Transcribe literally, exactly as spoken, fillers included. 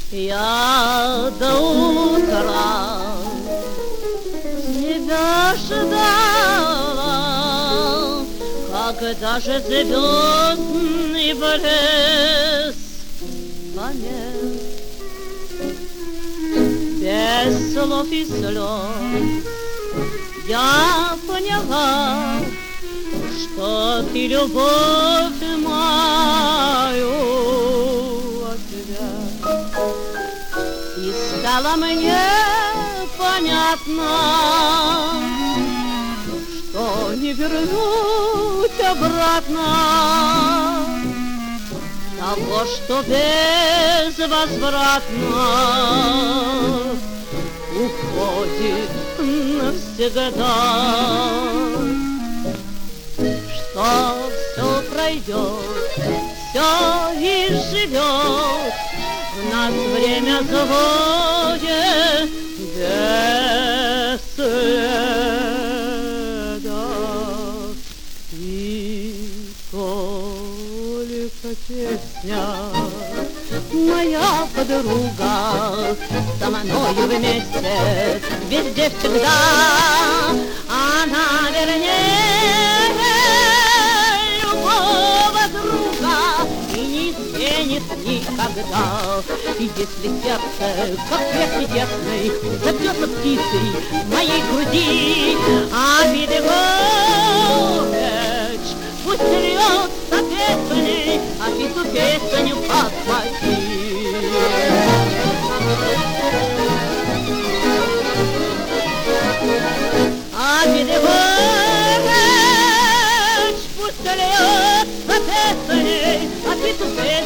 Я до утра тебя ждала, когда же звездный блеск померк. Без слов и слез я поняла, что ты любовь мою отвергла. И стало мне понятно, что не вернуть обратно того, что безвозвратно уходит навсегда, что все пройдет, все изживет, в нас время злое без следа. И только песня моя подруга со мною вместе, везде всегда она вернее любого друга и не изменит никогда. И если сердце, как прежде тесной, забьется птицей в моей груди, обиды горечь пусть льется песней, а ты ту песню подхвати. Обиды горечь пусть льется песней, а ты ту песню